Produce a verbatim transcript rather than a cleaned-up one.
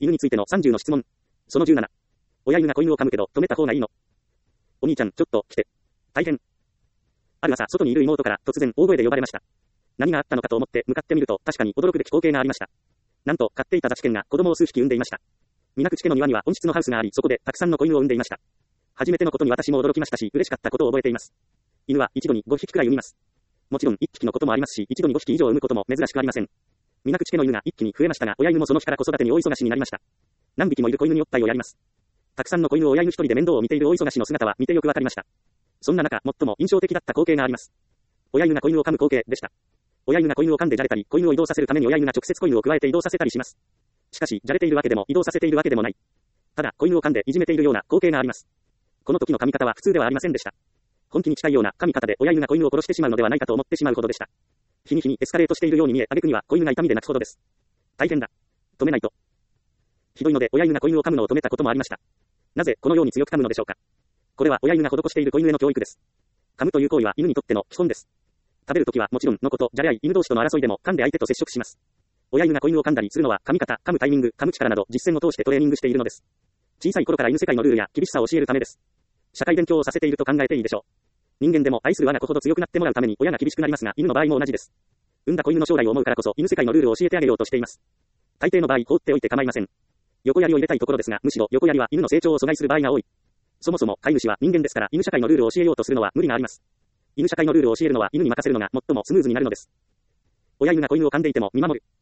犬についてのさんじゅうの質問。そのじゅうなな。親犬が子犬を噛むけど、止めた方がいいの？お兄ちゃん、ちょっと、来て。大変。ある朝、外にいる妹から突然大声で呼ばれました。何があったのかと思って向かってみると、確かに驚くべき光景がありました。なんと、飼っていたザチ犬が子供を数匹産んでいました。水口家の庭には温室のハウスがあり、そこでたくさんの子犬を産んでいました。初めてのことに私も驚きましたし、嬉しかったことを覚えています。犬は一度にごひきくらい産みます。もちろんいっぴきのこともありますし、一度にごひき以上産むことも珍しくありません。水口家の犬が一気に増えましたが、親犬もその日から子育てに大忙しになりました。何匹もいる子犬におっぱいをやります。たくさんの子犬を親犬一人で面倒を見ている大忙しの姿は見てよくわかりました。そんな中、最も印象的だった光景があります。親犬が子犬を噛む光景でした。親犬が子犬を噛んでじゃれたり、子犬を移動させるために親犬が直接子犬を加えて移動させたりします。しかし、じゃれているわけでも移動させているわけでもない。ただ、子犬を噛んでいじめているような光景があります。この時の噛み方は普通ではありませんでした。本気に近いような噛み方で親犬が子犬を殺してしまうのではないかと思ってしまうほどでした。日に日にエスカレートしているように見え、挙句には子犬が痛みで泣くほどです。大変だ。止めないと。ひどいので親犬が子犬を噛むのを止めたこともありました。なぜこのように強く噛むのでしょうか。これは親犬が施している子犬への教育です。噛むという行為は犬にとっての基本です。食べるときはもちろんのこと、じゃれ合い、犬同士との争いでも噛んで相手と接触します。親犬が子犬を噛んだりするのは噛み方、噛むタイミング、噛む力など実践を通してトレーニングしているのです。小さい頃から犬世界のルールや厳しさを教えるためです。社会勉強をさせていると考えていいでしょう。人間でも愛する我が子ほど強くなってもらうために親が厳しくなりますが、犬の場合も同じです。産んだ子犬の将来を思うからこそ犬世界のルールを教えてあげようとしています。大抵の場合放っておいて構いません。横槍を入れたいところですが、むしろ横槍は犬の成長を阻害する場合が多い。そもそも飼い主は人間ですから犬社会のルールを教えようとするのは無理があります。犬社会のルールを教えるのは犬に任せるのが最もスムーズになるのです。親犬が子犬を噛んでいても見守る。